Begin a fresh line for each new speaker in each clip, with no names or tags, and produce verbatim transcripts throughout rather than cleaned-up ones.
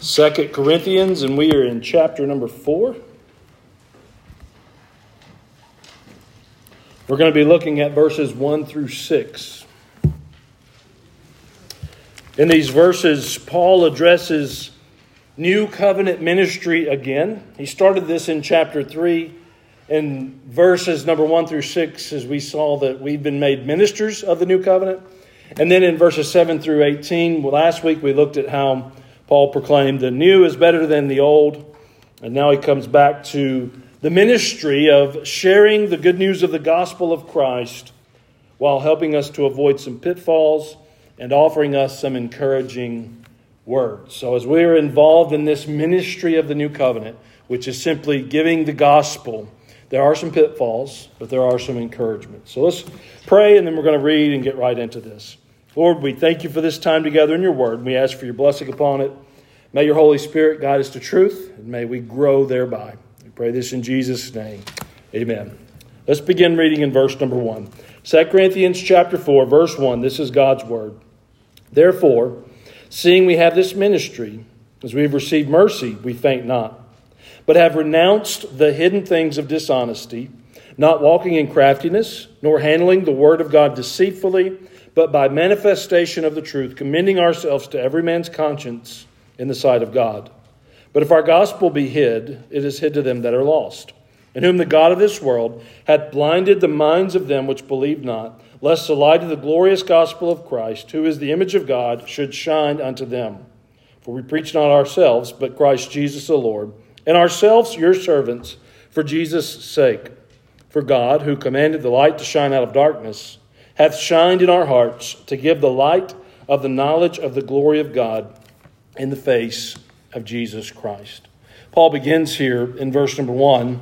Second Corinthians, and we are in chapter number four. We're going to be looking at verses one through six. In these verses, Paul addresses new covenant ministry again. He started this in chapter three. In verses number one through six, as we saw that we've been made ministers of the new covenant. And then in verses seven through eighteen, well, last week we looked at how Paul proclaimed the new is better than the old. And now he comes back to the ministry of sharing the good news of the gospel of Christ while helping us to avoid some pitfalls and offering us some encouraging words. So as we are involved in this ministry of the new covenant, which is simply giving the gospel, there are some pitfalls, but there are some encouragement. So let's pray, and then we're going to read and get right into this. Lord, we thank you for this time together in your word. We ask for your blessing upon it. May your Holy Spirit guide us to truth, and may we grow thereby. We pray this in Jesus' name. Amen. Let's begin reading in verse number one. Second Corinthians chapter four, verse one. This is God's word. Therefore, seeing we have this ministry, as we have received mercy, we faint not, but have renounced the hidden things of dishonesty, not walking in craftiness, nor handling the word of God deceitfully, but by manifestation of the truth, commending ourselves to every man's conscience in the sight of God. But if our gospel be hid, it is hid to them that are lost, in whom the God of this world hath blinded the minds of them which believe not, lest the light of the glorious gospel of Christ, who is the image of God, should shine unto them. For we preach not ourselves, but Christ Jesus the Lord, and ourselves your servants, for Jesus' sake. For God, who commanded the light to shine out of darkness, hath shined in our hearts to give the light of the knowledge of the glory of God in the face of Jesus Christ. Paul begins here in verse number one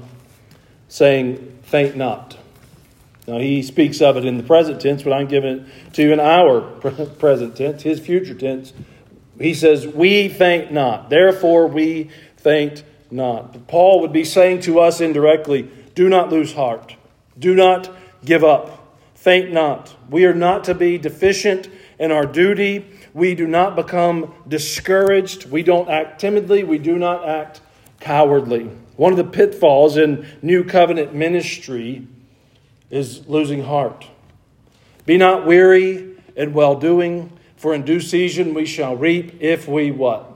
saying, faint not. Now he speaks of it in the present tense, but I'm giving it to you in our present tense, his future tense. He says, we faint not. Therefore we faint not. But Paul would be saying to us indirectly, do not lose heart. Do not give up. Faint not. We are not to be deficient in our duty. We do not become discouraged. We don't act timidly. We do not act cowardly. One of the pitfalls in new covenant ministry is losing heart. Be not weary in well-doing, for in due season we shall reap if we what?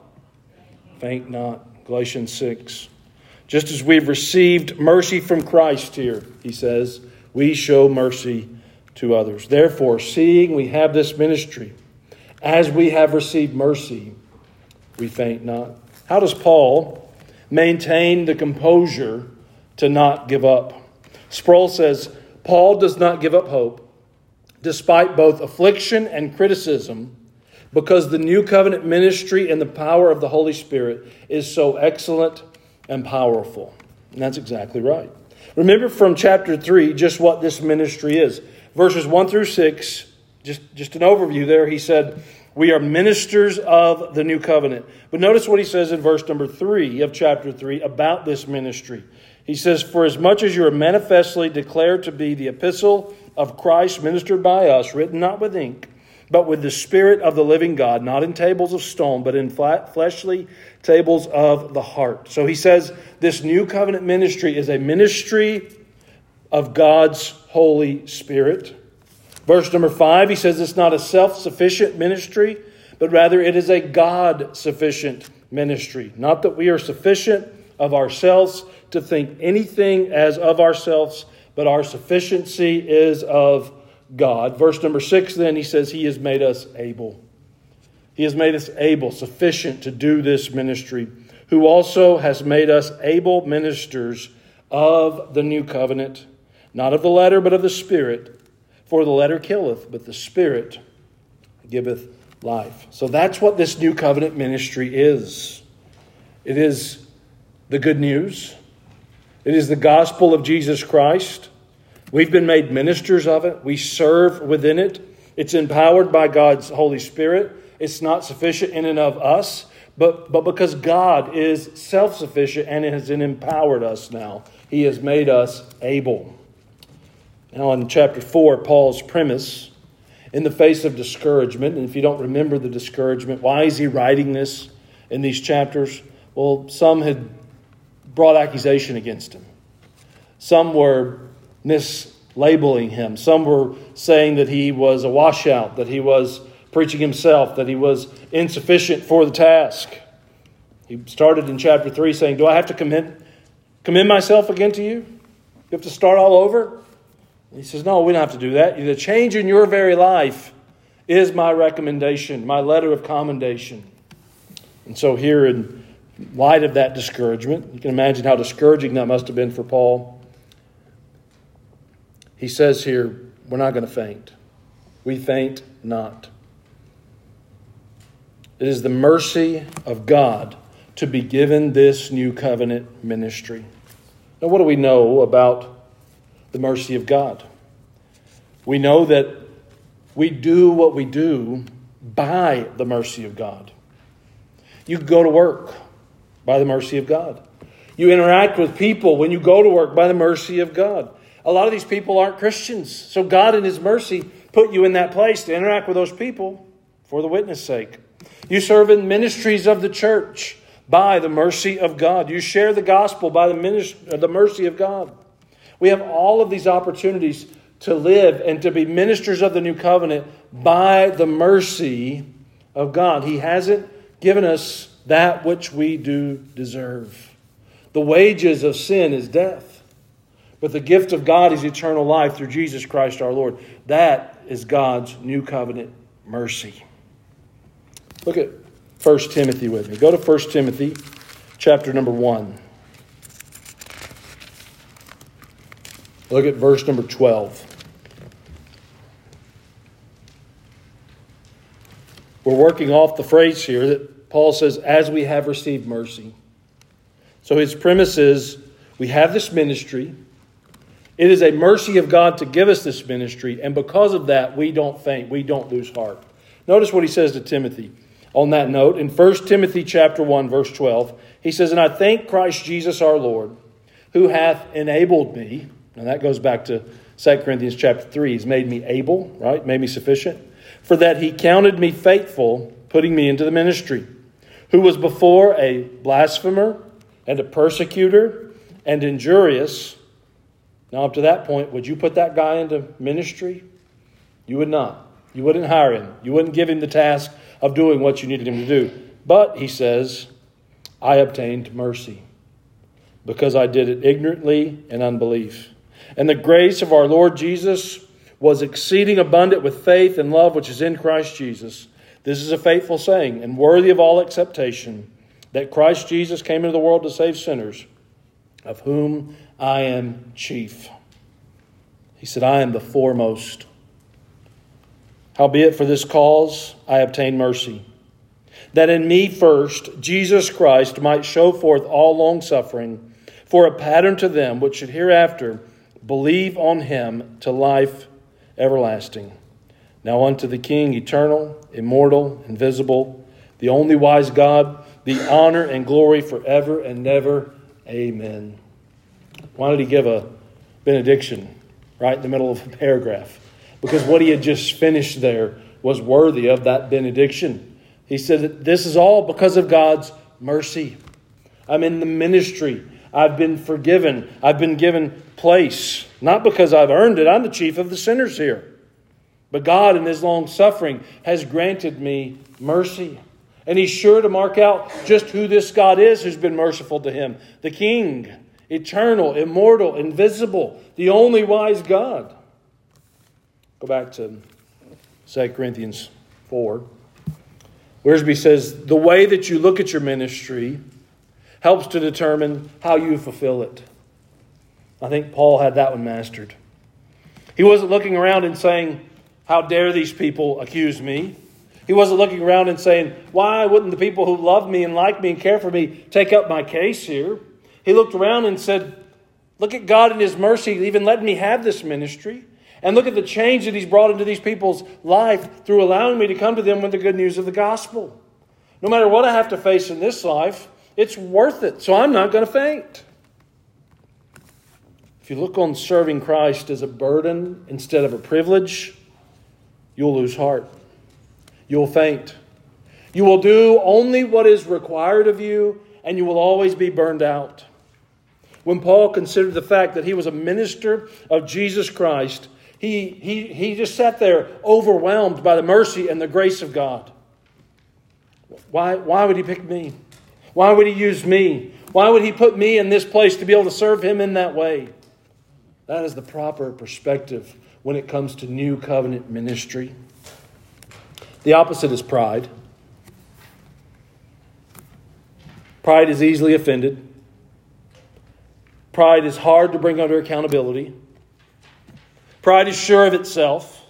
Faint not. Galatians six. Just as we've received mercy from Christ here, he says, we show mercy to others. Therefore, seeing we have this ministry, as we have received mercy, we faint not. How does Paul maintain the composure to not give up? Sproul says, Paul does not give up hope, despite both affliction and criticism, because the new covenant ministry and the power of the Holy Spirit is so excellent and powerful. And that's exactly right. Remember from chapter three just what this ministry is. Verses one through six, just, just an overview there. He said, we are ministers of the new covenant. But notice what he says in verse number three of chapter three about this ministry. He says, for as much as you are manifestly declared to be the epistle of Christ ministered by us, written not with ink, but with the Spirit of the living God, not in tables of stone, but in flat, fleshly tables of the heart. So he says this new covenant ministry is a ministry of God's Holy Spirit. Verse number five, he says it's not a self-sufficient ministry, but rather it is a God-sufficient ministry. Not that we are sufficient of ourselves to think anything as of ourselves, but our sufficiency is of God. Verse number six, then, he says he has made us able. He has made us able, sufficient to do this ministry, who also has made us able ministers of the new covenant, not of the letter, but of the Spirit. For the letter killeth, but the Spirit giveth life. So that's what this new covenant ministry is. It is the good news. It is the gospel of Jesus Christ. We've been made ministers of it. We serve within it. It's empowered by God's Holy Spirit. It's not sufficient in and of us, but, but because God is self-sufficient and has empowered us now. He has made us able. Now in chapter four, Paul's premise, in the face of discouragement, and if you don't remember the discouragement, why is he writing this? in these chapters? Well, some had brought accusation against him. Some were mislabeling him. Some were saying that he was a washout, that he was preaching himself, that he was insufficient for the task. He started in chapter three saying, do I have to commend, commend myself again to you? You have to start all over? And he says, no, we don't have to do that. The change in your very life is my recommendation, my letter of commendation. And so here, in light of that discouragement, you can imagine how discouraging that must have been for Paul. He says here, we're not going to faint. We faint not. It is the mercy of God to be given this new covenant ministry. Now, what do we know about the mercy of God? We know that we do what we do by the mercy of God. You go to work by the mercy of God. You interact with people when you go to work by the mercy of God. A lot of these people aren't Christians. So God in His mercy put you in that place to interact with those people for the witness' sake. You serve in ministries of the church by the mercy of God. You share the gospel by the, ministry, the mercy of God. We have all of these opportunities to live and to be ministers of the new covenant by the mercy of God. He hasn't given us that which we do deserve. The wages of sin is death, but the gift of God is eternal life through Jesus Christ our Lord. That is God's new covenant mercy. Look at First Timothy with me. Go to First Timothy chapter number one. Look at verse number twelve. We're working off the phrase here that Paul says, as we have received mercy. So his premise is, we have this ministry. It is a mercy of God to give us this ministry. And because of that, we don't faint. We don't lose heart. Notice what he says to Timothy. On that note, in First Timothy chapter one, verse twelve, he says, and I thank Christ Jesus our Lord, who hath enabled me. Now that goes back to Second Corinthians chapter three. He's made me able, right? Made me sufficient. For that he counted me faithful, putting me into the ministry, who was before a blasphemer and a persecutor and injurious. Now up to that point, would you put that guy into ministry? You would not. You wouldn't hire him. You wouldn't give him the task of doing what you needed him to do. But, he says, I obtained mercy because I did it ignorantly in unbelief. And the grace of our Lord Jesus was exceeding abundant with faith and love which is in Christ Jesus. This is a faithful saying and worthy of all acceptation, that Christ Jesus came into the world to save sinners, of whom I am chief. He said, I am the foremost. Howbeit for this cause I obtained mercy, that in me first Jesus Christ might show forth all longsuffering, for a pattern to them which should hereafter believe on him to life everlasting. Now unto the King, eternal, immortal, invisible, the only wise God, the honor and glory forever and ever. Amen. Why did he give a benediction right in the middle of a paragraph? Because what he had just finished there was worthy of that benediction. He said that this is all because of God's mercy. I'm in the ministry. I've been forgiven. I've been given place. Not because I've earned it. I'm the chief of the sinners here. But God in His long suffering has granted me mercy. And He's sure to mark out just who this God is who's been merciful to him. The King, eternal, immortal, invisible, the only wise God. Go back to Second Corinthians four. Wiersbe says, the way that you look at your ministry helps to determine how you fulfill it. I think Paul had that one mastered. He wasn't looking around and saying, how dare these people accuse me? He wasn't looking around and saying, why wouldn't the people who love me and like me and care for me take up my case here? He looked around and said, look at God in His mercy, even letting me have this ministry. And look at the change that He's brought into these people's life through allowing me to come to them with the good news of the gospel. No matter what I have to face in this life, it's worth it. So I'm not going to faint. If you look on serving Christ as a burden instead of a privilege, you'll lose heart. You'll faint. You will do only what is required of you, and you will always be burned out. When Paul considered the fact that he was a minister of Jesus Christ, he, he, he just sat there overwhelmed by the mercy and the grace of God. Why, why would he pick me? Why would he use me? Why would he put me in this place to be able to serve him in that way? That is the proper perspective when it comes to new covenant ministry. The opposite is pride. Pride is easily offended. Pride is hard to bring under accountability. Pride is sure of itself.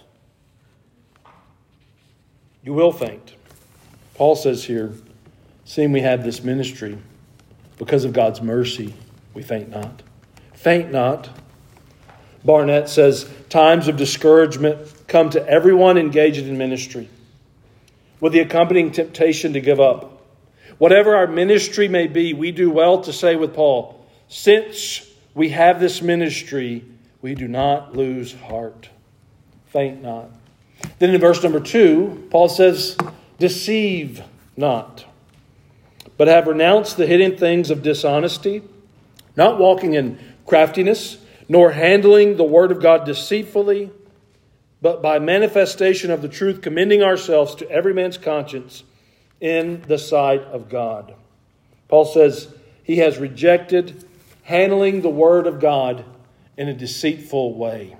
You will faint. Paul says here, seeing we have this ministry, because of God's mercy, we faint not. Faint not. Barnett says, times of discouragement come to everyone engaged in ministry, with the accompanying temptation to give up. Whatever our ministry may be, we do well to say with Paul, since we have this ministry, we do not lose heart. Faint not. Then in verse number two, Paul says, deceive not, but have renounced the hidden things of dishonesty, not walking in craftiness, nor handling the word of God deceitfully, but by manifestation of the truth, commending ourselves to every man's conscience in the sight of God. Paul says he has rejected handling the word of God in a deceitful way.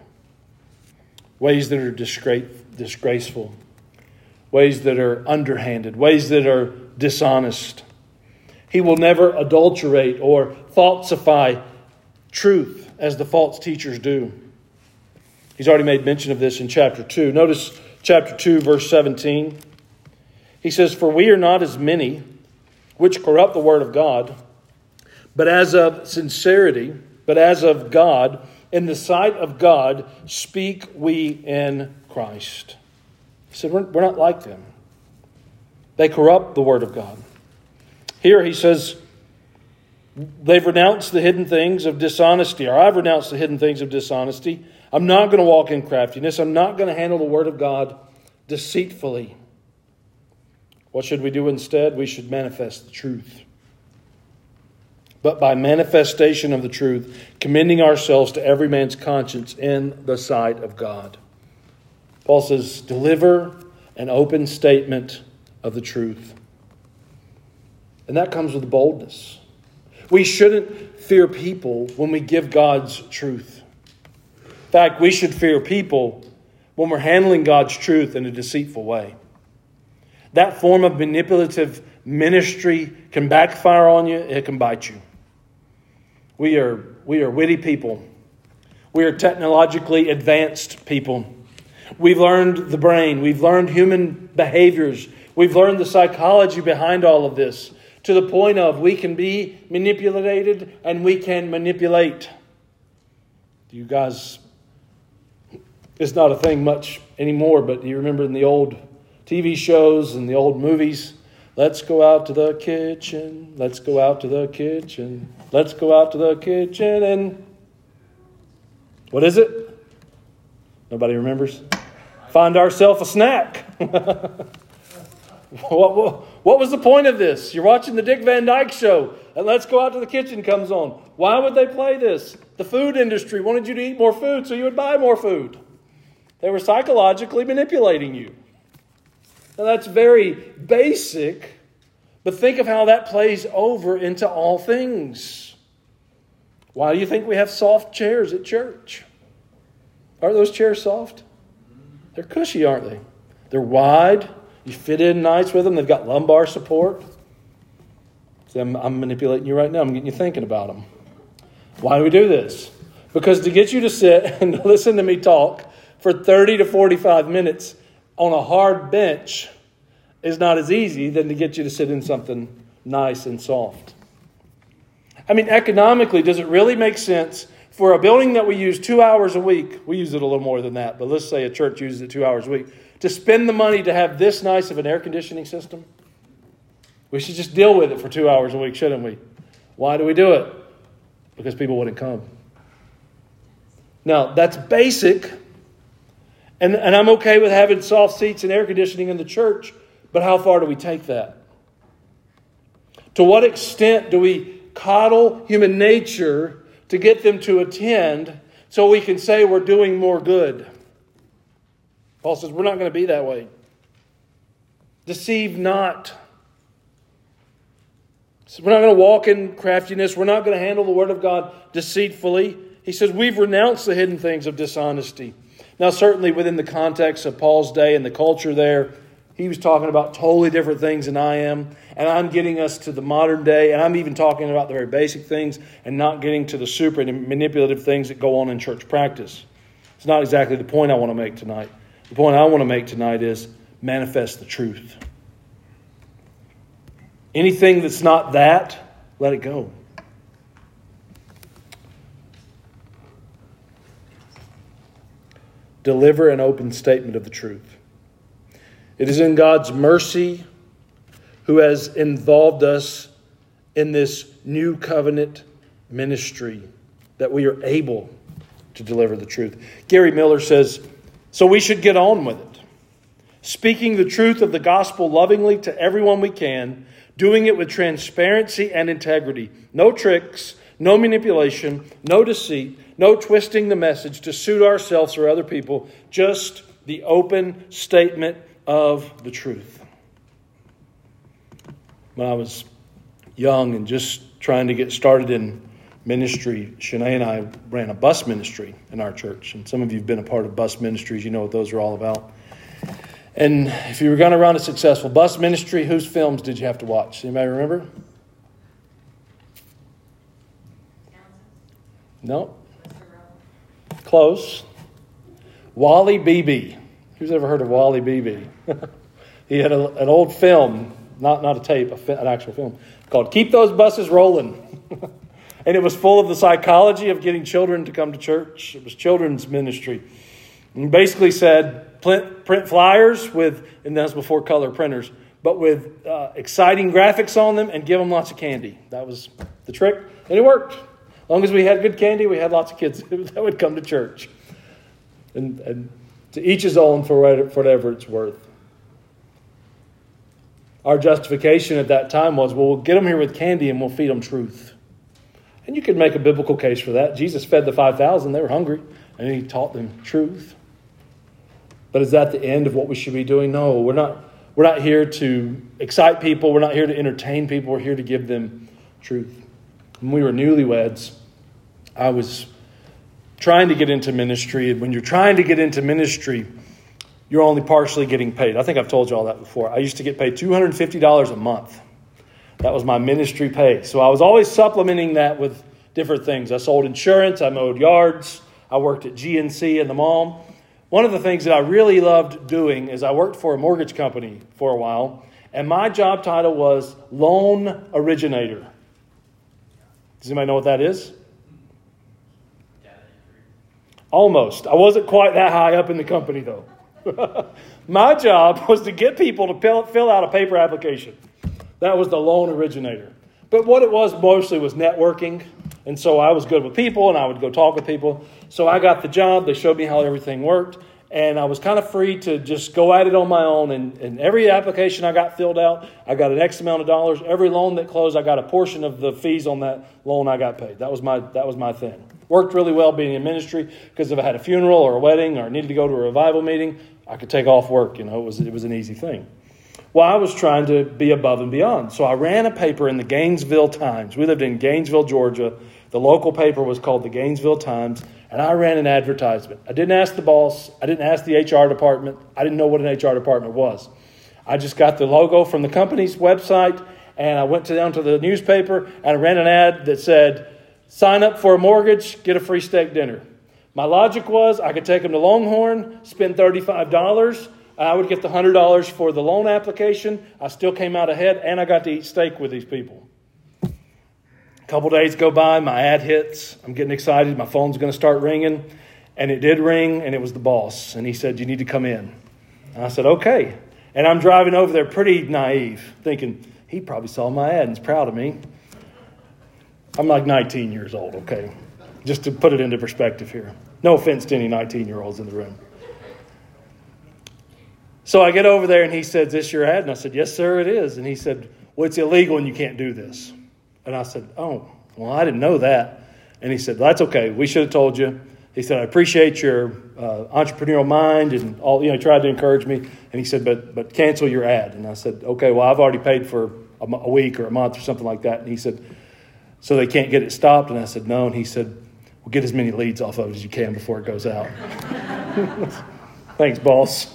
Ways that are disgrace, disgraceful. Ways that are underhanded. Ways that are dishonest. He will never adulterate or falsify truth as the false teachers do. He's already made mention of this in chapter two. Notice chapter two, verse seventeen. He says, for we are not as many which corrupt the word of God, but as of sincerity, but as of God, in the sight of God, speak we in Christ. He said, we're, we're not like them. They corrupt the word of God. Here he says, they've renounced the hidden things of dishonesty, or I've renounced the hidden things of dishonesty. I'm not going to walk in craftiness. I'm not going to handle the word of God deceitfully. What should we do instead? We should manifest the truth. But by manifestation of the truth, commending ourselves to every man's conscience in the sight of God. Paul says, deliver an open statement of the truth. And that comes with boldness. We shouldn't fear people when we give God's truth. In fact, we should fear people when we're handling God's truth in a deceitful way. That form of manipulative ministry can backfire on you. It can bite you. We are, we are witty people. We are technologically advanced people. We've learned the brain. We've learned human behaviors. We've learned the psychology behind all of this, to the point of we can be manipulated and we can manipulate. You guys, it's not a thing much anymore, but you remember in the old T V shows and the old movies, let's go out to the kitchen, let's go out to the kitchen, let's go out to the kitchen and what is it? Nobody remembers? Find ourselves a snack. What, what, what was the point of this? You're watching the Dick Van Dyke Show, and Let's Go Out to the Kitchen comes on. Why would they play this? The food industry wanted you to eat more food, so you would buy more food. They were psychologically manipulating you. Now that's very basic, but think of how that plays over into all things. Why do you think we have soft chairs at church? Aren't those chairs soft? They're cushy, aren't they? They're wide. You fit in nice with them. They've got lumbar support. See, I'm, I'm manipulating you right now. I'm getting you thinking about them. Why do we do this? Because to get you to sit and listen to me talk for thirty to forty-five minutes on a hard bench is not as easy than to get you to sit in something nice and soft. I mean, economically, does it really make sense for a building that we use two hours a week? We use it a little more than that, but let's say a church uses it two hours a week. To spend the money to have this nice of an air conditioning system? We should just deal with it for two hours a week, shouldn't we? Why do we do it? Because people wouldn't come. Now, that's basic. And, and I'm okay with having soft seats and air conditioning in the church. But how far do we take that? To what extent do we coddle human nature to get them to attend so we can say we're doing more good? Paul says we're not going to be that way. Deceive not. So we're not going to walk in craftiness. We're not going to handle the Word of God deceitfully. He says we've renounced the hidden things of dishonesty. Now, certainly within the context of Paul's day and the culture there, he was talking about totally different things than I am. And I'm getting us to the modern day. And I'm even talking about the very basic things and not getting to the super manipulative things that go on in church practice. It's not exactly the point I want to make tonight. The point I want to make tonight is manifest the truth. Anything that's not that, let it go. Deliver an open statement of the truth. It is in God's mercy who has involved us in this new covenant ministry that we are able to deliver the truth. Gary Miller says, so we should get on with it. Speaking the truth of the gospel lovingly to everyone we can, doing it with transparency and integrity. No tricks, no manipulation, no deceit, no twisting the message to suit ourselves or other people. Just the open statement of the truth. When I was young and just trying to get started in ministry, Shanae and I ran a bus ministry in our church. And some of you have been a part of bus ministries. You know what those are all about. And if you were going to run a successful bus ministry, whose films did you have to watch? Anybody remember? No. Close. Wally Beebe. Who's ever heard of Wally Beebe? He had a, an old film, not, not a tape, a fi- an actual film, called Keep Those Buses Rolling. And it was full of the psychology of getting children to come to church. It was children's ministry. And basically said, print, print flyers with, and that's before color printers, but with uh, exciting graphics on them and give them lots of candy. That was the trick. And it worked. As long as we had good candy, we had lots of kids that would come to church. And, and to each his own for whatever it's worth. Our justification at that time was, well, we'll get them here with candy and we'll feed them truth. And you could make a biblical case for that. Jesus fed the five thousand. They were hungry. And he taught them truth. But is that the end of what we should be doing? No, we're not. We're not here to excite people. We're not here to entertain people. We're here to give them truth. When we were newlyweds, I was trying to get into ministry. And when you're trying to get into ministry, you're only partially getting paid. I think I've told you all that before. I used to get paid two hundred fifty dollars a month. That was my ministry pay. So I was always supplementing that with different things. I sold insurance. I mowed yards. I worked at G N C in the mall. One of the things that I really loved doing is I worked for a mortgage company for a while. And my job title was loan originator. Does anybody know what that is? Almost. I wasn't quite that high up in the company, though. My job was to get people to fill out a paper application. That was the loan originator. But what it was mostly was networking. And so I was good with people and I would go talk with people. So I got the job. They showed me how everything worked. And I was kind of free to just go at it on my own. And, and every application I got filled out, I got an X amount of dollars. Every loan that closed, I got a portion of the fees on that loan I got paid. That was my that was my thing. Worked really well being in ministry because if I had a funeral or a wedding or needed to go to a revival meeting, I could take off work. You know, it was it was an easy thing. Well, I was trying to be above and beyond. So I ran a paper in the Gainesville Times. We lived in Gainesville, Georgia. The local paper was called the Gainesville Times. And I ran an advertisement. I didn't ask the boss. I didn't ask the H R department. I didn't know what an H R department was. I just got the logo from the company's website. And I went to, down to the newspaper. And I ran an ad that said, sign up for a mortgage, get a free steak dinner. My logic was I could take them to Longhorn, spend thirty-five dollars. I would get the one hundred dollars for the loan application. I still came out ahead, and I got to eat steak with these people. A couple days go by, my ad hits. I'm getting excited. My phone's going to start ringing. And it did ring, and it was the boss. And he said, you need to come in. And I said, okay. And I'm driving over there pretty naive, thinking, he probably saw my ad and is proud of me. I'm like nineteen years old, okay? Just to put it into perspective here. No offense to any nineteen-year-olds in the room. So I get over there and he said, "Is this your ad?" And I said, "Yes, sir, it is." And he said, "Well, it's illegal and you can't do this." And I said, "Oh, well, I didn't know that." And he said, "That's okay. We should have told you." He said, "I appreciate your uh, entrepreneurial mind," and all, you know, he tried to encourage me. And he said, but but cancel your ad. And I said, "Okay, well, I've already paid for a, a week or a month or something like that." And he said, "So they can't get it stopped?" And I said, "No." And he said, "Well, get as many leads off of it as you can before it goes out." Thanks, boss.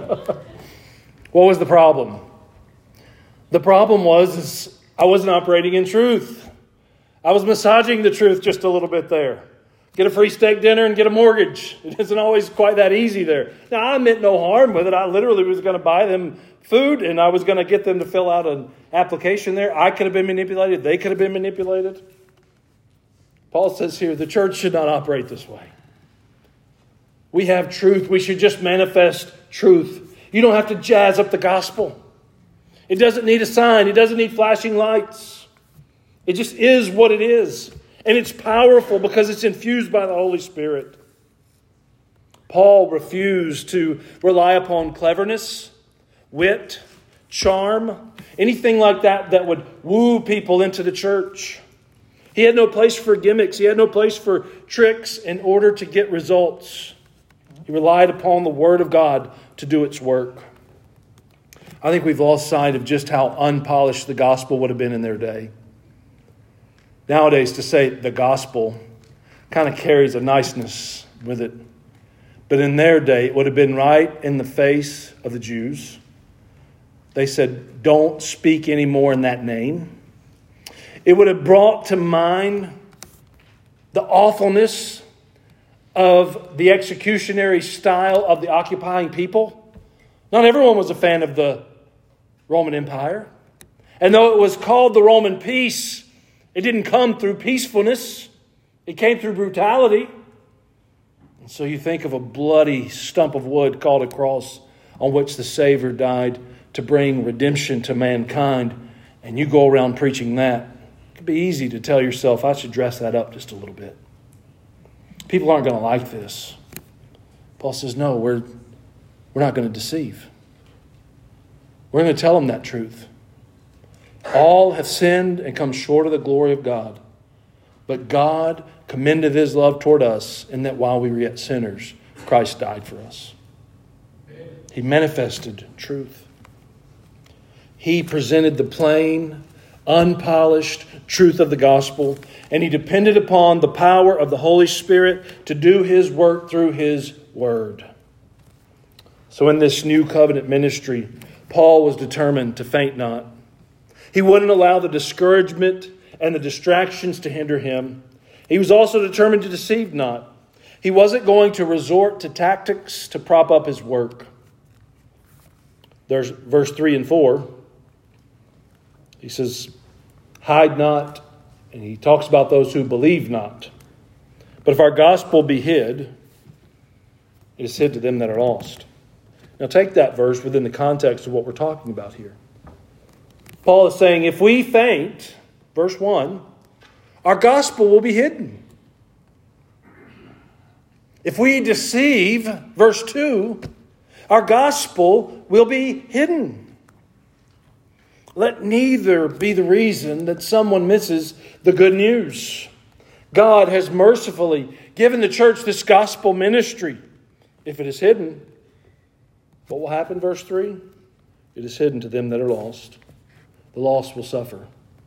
What was the problem? The problem was is I wasn't operating in truth. I was massaging the truth just a little bit there. Get a free steak dinner and get a mortgage. It isn't always quite that easy there. Now, I meant no harm with it. I literally was going to buy them food and I was going to get them to fill out an application there. I could have been manipulated. They could have been manipulated. Paul says here, the church should not operate this way. We have truth. We should just manifest truth. You don't have to jazz up the gospel. It doesn't need a sign. It doesn't need flashing lights. It just is what it is. And it's powerful because it's infused by the Holy Spirit. Paul refused to rely upon cleverness, wit, charm, anything like that that would woo people into the church. He had no place for gimmicks. He had no place for tricks in order to get results. He relied upon the Word of God to do its work. I think we've lost sight of just how unpolished the gospel would have been in their day. Nowadays, to say the gospel kind of carries a niceness with it. But in their day, it would have been right in the face of the Jews. They said, "Don't speak anymore in that name." It would have brought to mind the awfulness of the executionary style of the occupying people. Not everyone was a fan of the Roman Empire. And though it was called the Roman peace, it didn't come through peacefulness. It came through brutality. And so you think of a bloody stump of wood called a cross on which the Savior died to bring redemption to mankind. And you go around preaching that. It could be easy to tell yourself, I should dress that up just a little bit. People aren't going to like this. Paul says, no, we're, we're not going to deceive. We're going to tell them that truth. All have sinned and come short of the glory of God. But God commended His love toward us in that while we were yet sinners, Christ died for us. He manifested truth. He presented the plain, unpolished truth of the gospel, and He depended upon the power of the Holy Spirit to do His work through His Word. So in this new covenant ministry, Paul was determined to faint not. He wouldn't allow the discouragement and the distractions to hinder him. He was also determined to deceive not. He wasn't going to resort to tactics to prop up his work. There's verse three and four. He says, hide not. And he talks about those who believe not. But if our gospel be hid, it is hid to them that are lost. Now take that verse within the context of what we're talking about here. Paul is saying, if we faint, verse one, our gospel will be hidden. If we deceive, verse two, our gospel will be hidden. Let neither be the reason that someone misses the good news. God has mercifully given the church this gospel ministry. If it is hidden, what will happen, verse three? It is hidden to them that are lost. The lost will suffer.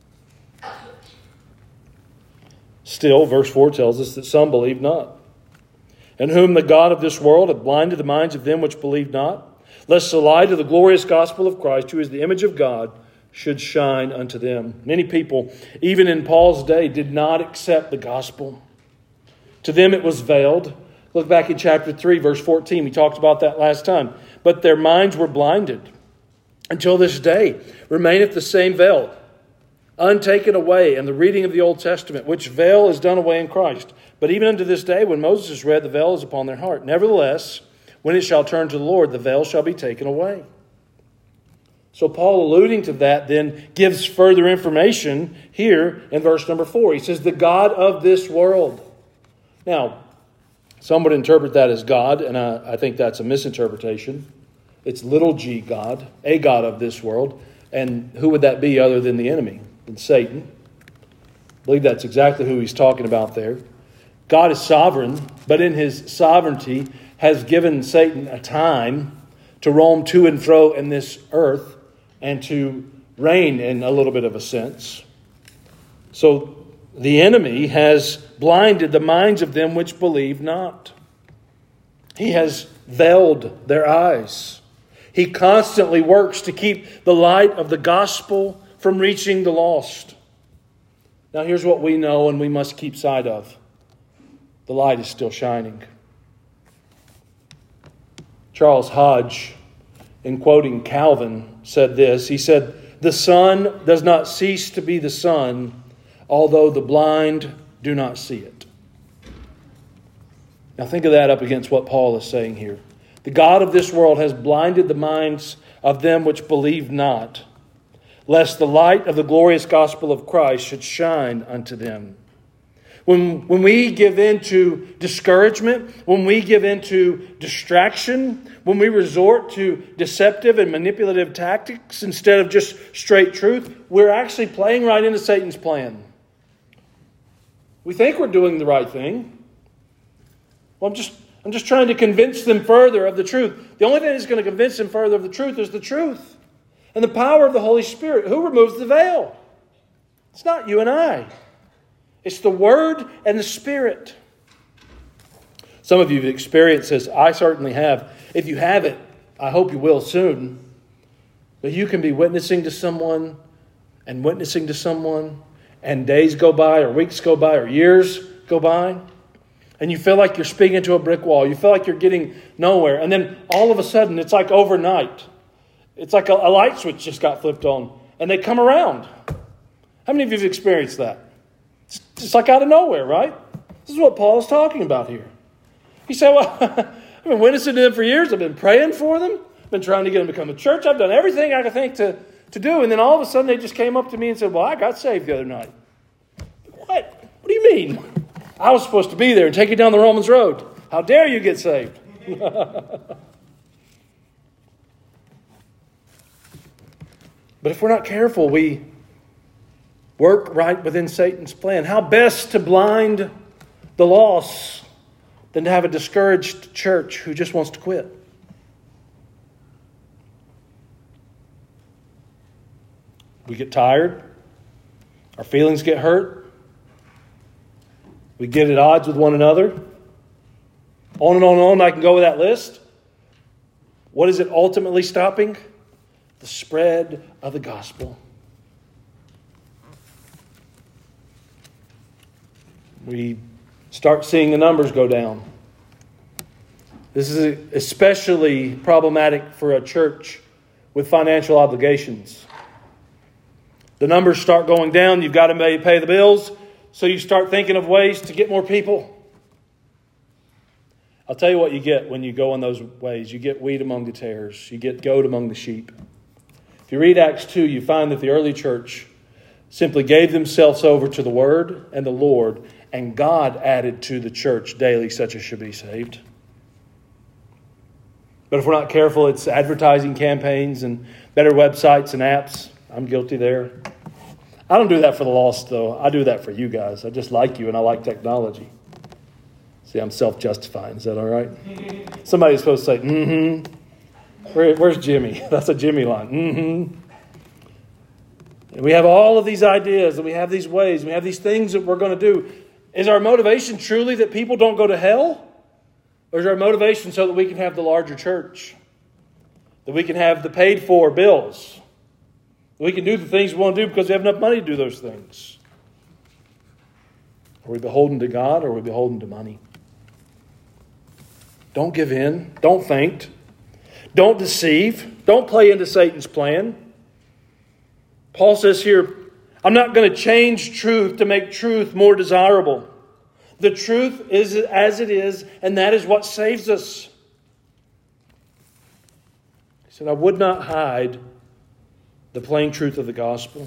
Still, verse four tells us that some believe not. And whom the God of this world hath blinded the minds of them which believe not, lest the light of the glorious gospel of Christ, who is the image of God, should shine unto them. Many people, even in Paul's day, did not accept the gospel. To them it was veiled. Look back in chapter three, verse fourteen. We talked about that last time. But their minds were blinded. Until this day remaineth the same veil, untaken away in the reading of the Old Testament, which veil is done away in Christ. But even unto this day, when Moses is read, the veil is upon their heart. Nevertheless, when it shall turn to the Lord, the veil shall be taken away. So Paul, alluding to that, then gives further information here in verse number four. He says, the God of this world. Now, some would interpret that as God, and I, I think that's a misinterpretation. It's little g God, a God of this world. And who would that be other than the enemy, than Satan? I believe that's exactly who he's talking about there. God is sovereign, but in his sovereignty has given Satan a time to roam to and fro in this earth and to reign in a little bit of a sense. So the enemy has blinded the minds of them which believe not. He has veiled their eyes. He constantly works to keep the light of the gospel from reaching the lost. Now here's what we know and we must keep sight of. The light is still shining. Charles Hodge, in quoting Calvin, said this. He said, "The sun does not cease to be the sun, although the blind do not see it." Now think of that up against what Paul is saying here. The God of this world has blinded the minds of them which believe not, lest the light of the glorious gospel of Christ should shine unto them. When, when we give in to discouragement, when we give in to distraction, when we resort to deceptive and manipulative tactics instead of just straight truth, we're actually playing right into Satan's plan. We think we're doing the right thing. Well, I'm just, I'm just trying to convince them further of the truth. The only thing that's going to convince them further of the truth is the truth. And the power of the Holy Spirit. Who removes the veil? It's not you and I. It's the Word and the Spirit. Some of you have experienced this. I certainly have. If you haven't, I hope you will soon. But you can be witnessing to someone and witnessing to someone, and days go by or weeks go by or years go by, and you feel like you're speaking to a brick wall. You feel like you're getting nowhere. And then all of a sudden, it's like overnight. It's like a, a light switch just got flipped on, and they come around. How many of you have experienced that? It's just like out of nowhere, right? This is what Paul is talking about here. He said, well, I've been witnessing to them for years. I've been praying for them. I've been trying to get them to come to church. I've done everything I could think to, to do. And then all of a sudden they just came up to me and said, well, I got saved the other night. What? What do you mean? I was supposed to be there and take you down the Romans road. How dare you get saved? But if we're not careful, we work right within Satan's plan. How best to blind the lost than to have a discouraged church who just wants to quit? We get tired. Our feelings get hurt. We get at odds with one another. On and on and on. I can go with that list. What is it ultimately stopping? The spread of the gospel. We start seeing the numbers go down. This is especially problematic for a church with financial obligations. The numbers start going down. You've got to pay the bills. So you start thinking of ways to get more people. I'll tell you what you get when you go in those ways. You get wheat among the tares. You get goat among the sheep. If you read Acts two, you find that the early church simply gave themselves over to the Word and the Lord, and God added to the church daily such as should be saved. But if we're not careful, it's advertising campaigns and better websites and apps. I'm guilty there. I don't do that for the lost, though. I do that for you guys. I just like you and I like technology. See, I'm self-justifying. Is that all right? Somebody's supposed to say, mm-hmm. Where, where's Jimmy? That's a Jimmy line. Mm-hmm. And we have all of these ideas and we have these ways and we have these things that we're going to do. Is our motivation truly that people don't go to hell? Or is our motivation so that we can have the larger church? That we can have the paid-for bills? That we can do the things we want to do because we have enough money to do those things? Are we beholden to God or are we beholden to money? Don't give in. Don't faint. Don't deceive. Don't play into Satan's plan. Paul says here, I'm not going to change truth to make truth more desirable. The truth is as it is, and that is what saves us. He said, I would not hide the plain truth of the gospel.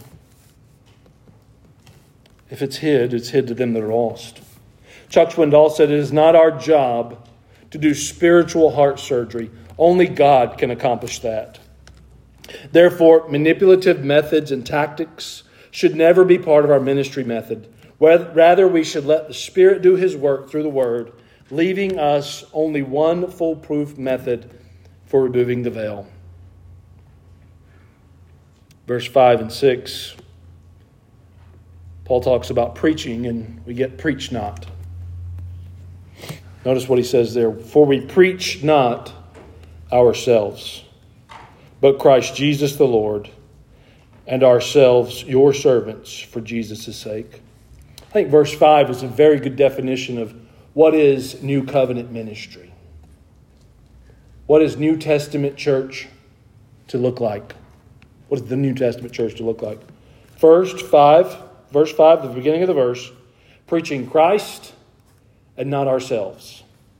If it's hid, it's hid to them that are lost. Chuck Swindoll said, it is not our job to do spiritual heart surgery Only God can accomplish that. Therefore, manipulative methods and tactics should never be part of our ministry method. Rather, we should let the Spirit do His work through the Word, leaving us only one foolproof method for removing the veil. Verse five and six, Paul talks about preaching, and we get preach not. Notice what he says there. For we preach not ourselves, but Christ Jesus the Lord, and ourselves your servants for Jesus' sake. I think verse five is a very good definition of what is New Covenant ministry. What is New Testament church to look like? What is the New Testament church to look like? First, five, verse five, the beginning of the verse, preaching Christ and not ourselves.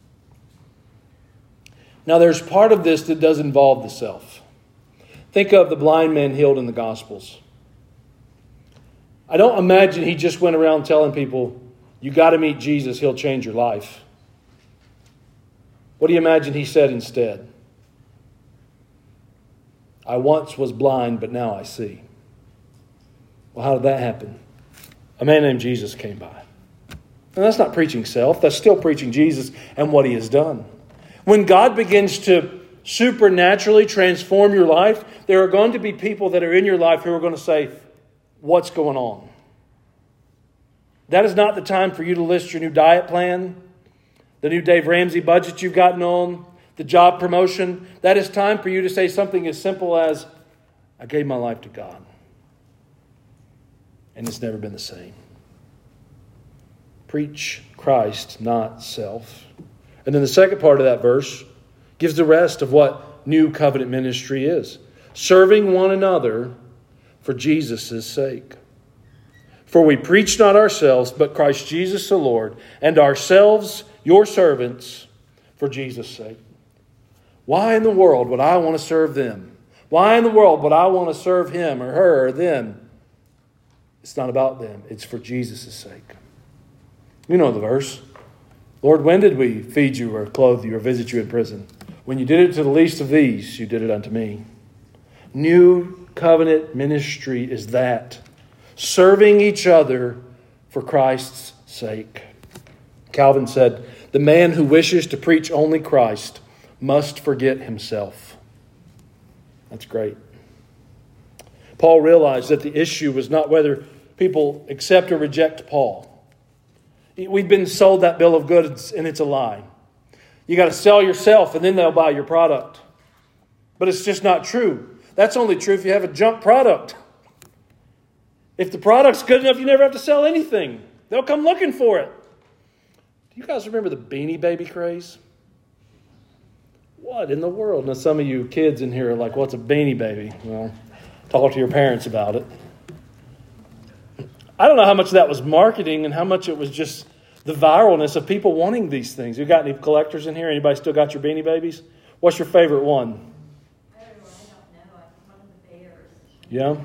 Now there's part of this that does involve the self. Think of the blind man healed in the Gospels. I don't imagine he just went around telling people, you got to meet Jesus, he'll change your life. What do you imagine he said instead? I once was blind, but now I see. Well, how did that happen? A man named Jesus came by. And that's not preaching self. That's still preaching Jesus and what He has done. When God begins to supernaturally transform your life, there are going to be people that are in your life who are going to say, what's going on? That is not the time for you to list your new diet plan, the new Dave Ramsey budget you've gotten on, the job promotion. That is time for you to say something as simple as, I gave my life to God. And it's never been the same. Preach Christ, not self. And then the second part of that verse gives the rest of what New Covenant ministry is. Serving one another for Jesus' sake. For we preach not ourselves, but Christ Jesus the Lord, and ourselves your servants for Jesus' sake. Why in the world would I want to serve them? Why in the world would I want to serve him or her or them? It's not about them. It's for Jesus' sake. You know the verse. Lord, when did we feed you or clothe you or visit you in prison? When you did it to the least of these, you did it unto me. New covenant ministry is that. Serving each other for Christ's sake. Calvin said, the man who wishes to preach only Christ must forget himself. That's great. Paul realized that the issue was not whether people accept or reject Paul. We've been sold that bill of goods and it's a lie. You got to sell yourself and then they'll buy your product. But it's just not true. That's only true if you have a junk product. If the product's good enough, you never have to sell anything. They'll come looking for it. Do you guys remember the Beanie Baby craze? What in the world? Now some of you kids in here are like, what's a Beanie Baby? Well, talk to your parents about it. I don't know how much of that was marketing and how much it was just the viralness of people wanting these things. You got any collectors in here? Anybody still got your Beanie Babies? What's your favorite one?
I don't know. One of the bears.
Yeah?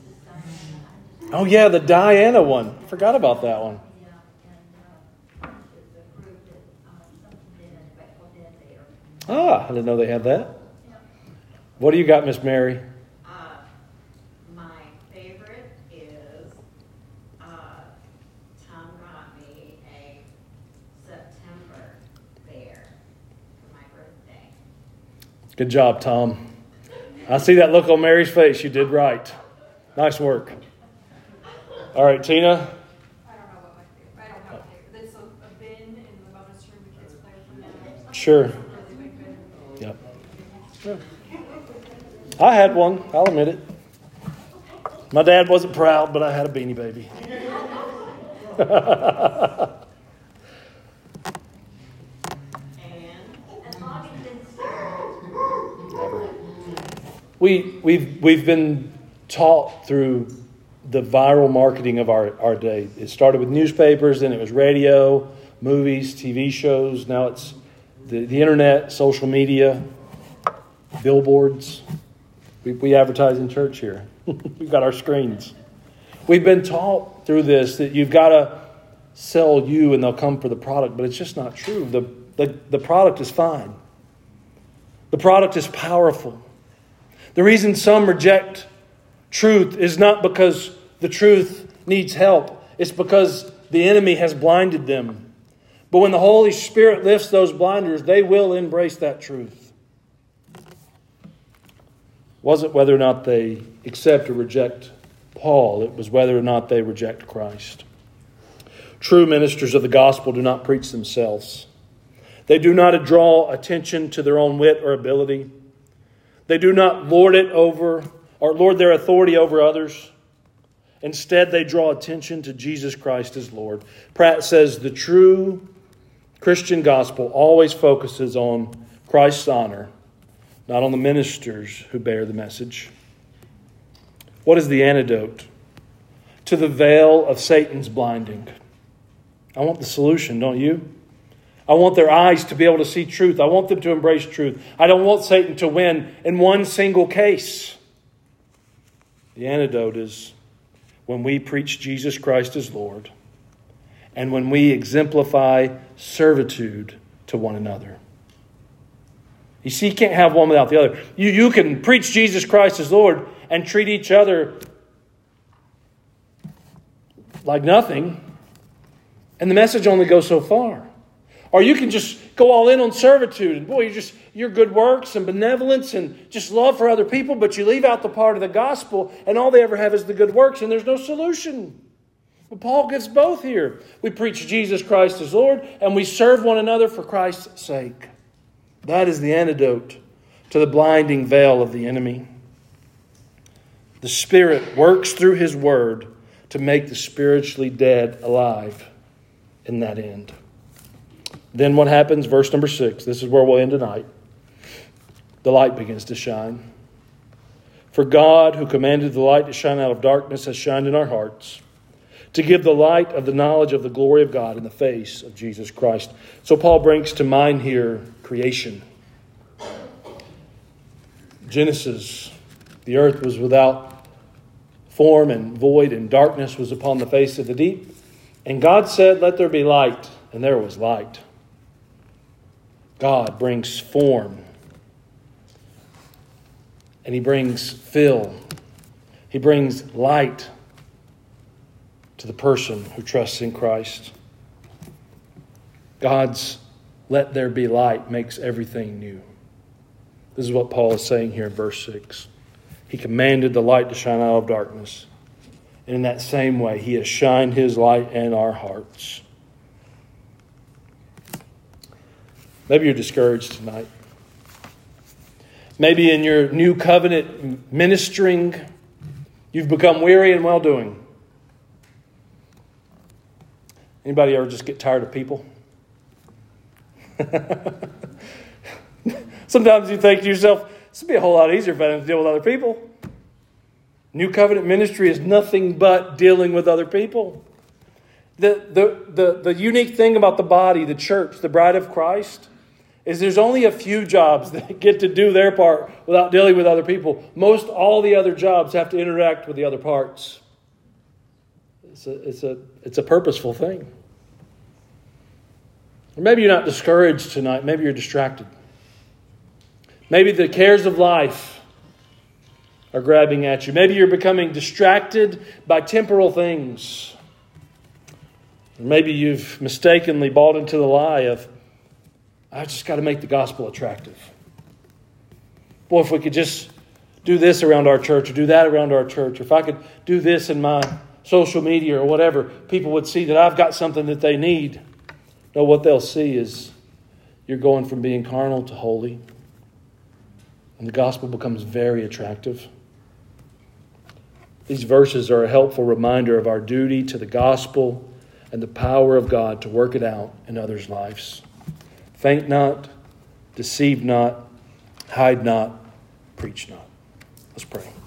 Oh, yeah, the Diana one. I forgot about that one.
Yeah, and uh, it's a group that um, something did in it called Dead Bear.
Ah, I didn't know they had that.
Yeah.
What do you got, Miss Mary?
Uh, my favorite is uh, Tom got me a September bear for my birthday.
Good job, Tom. I see that look on Mary's face. You did right. Nice work. All right, Tina.
I don't know what my favorite. I don't have a favorite. It's a, a bin in the bonus room the kids play with now.
Sure.
It's a really big bin.
Yep. Yeah. I had one. I'll admit it. My dad wasn't proud, but I had a Beanie Baby.
As long as it's served.
We we've we've been taught through the viral marketing of our, our day. It started with newspapers, then it was radio, movies, T V shows. Now it's the, the internet, social media, billboards. We, we advertise in church here. We've got our screens. We've been taught through this that you've got to sell you and they'll come for the product, but it's just not true. The, the, the product is fine. The product is powerful. The reason some reject truth is not because the truth needs help. It's because the enemy has blinded them. But when the Holy Spirit lifts those blinders, they will embrace that truth. It wasn't whether or not they accept or reject Paul. It was whether or not they reject Christ. True ministers of the gospel do not preach themselves. They do not draw attention to their own wit or ability. They do not lord it over or lord their authority over others. Instead, they draw attention to Jesus Christ as Lord. Pratt says the true Christian gospel always focuses on Christ's honor, not on the ministers who bear the message. What is the antidote to the veil of Satan's blinding? I want the solution, don't you? I want their eyes to be able to see truth. I want them to embrace truth. I don't want Satan to win in one single case. The antidote is when we preach Jesus Christ as Lord and when we exemplify servitude to one another. You see, you can't have one without the other. You, you can preach Jesus Christ as Lord and treat each other like nothing, and the message only goes so far. Or you can just go all in on servitude. And boy, you just your good works and benevolence and just love for other people, but you leave out the part of the gospel and all they ever have is the good works and there's no solution. Well, Paul gives both here. We preach Jesus Christ as Lord and we serve one another for Christ's sake. That is the antidote to the blinding veil of the enemy. The Spirit works through His Word to make the spiritually dead alive in that end. Then what happens? Verse number six. This is where we'll end tonight. The light begins to shine. For God, who commanded the light to shine out of darkness, has shined in our hearts to give the light of the knowledge of the glory of God in the face of Jesus Christ. So Paul brings to mind here creation. Genesis, the earth was without form and void, and darkness was upon the face of the deep. And God said, "Let there be light," and there was light. God brings form. And He brings fill. He brings light to the person who trusts in Christ. God's "let there be light" makes everything new. This is what Paul is saying here in verse six. He commanded the light to shine out of darkness. And in that same way, He has shined His light in our hearts. Maybe you're discouraged tonight. Maybe in your new covenant ministering, you've become weary in well-doing. Anybody ever just get tired of people? Sometimes you think to yourself, this would be a whole lot easier if I didn't deal with other people. New covenant ministry is nothing but dealing with other people. The, the, the, the unique thing about the body, the church, the bride of Christ, is there's only a few jobs that get to do their part without dealing with other people. Most all the other jobs have to interact with the other parts. It's a, it's a, it's a purposeful thing. Or maybe you're not discouraged tonight. Maybe you're distracted. Maybe the cares of life are grabbing at you. Maybe you're becoming distracted by temporal things. Or maybe you've mistakenly bought into the lie of, I've just got to make the gospel attractive. Boy, if we could just do this around our church or do that around our church, or if I could do this in my social media or whatever, people would see that I've got something that they need. No, what they'll see is you're going from being carnal to holy. And the gospel becomes very attractive. These verses are a helpful reminder of our duty to the gospel and the power of God to work it out in others' lives. Faint not, deceive not, hide not, preach not. Let's pray.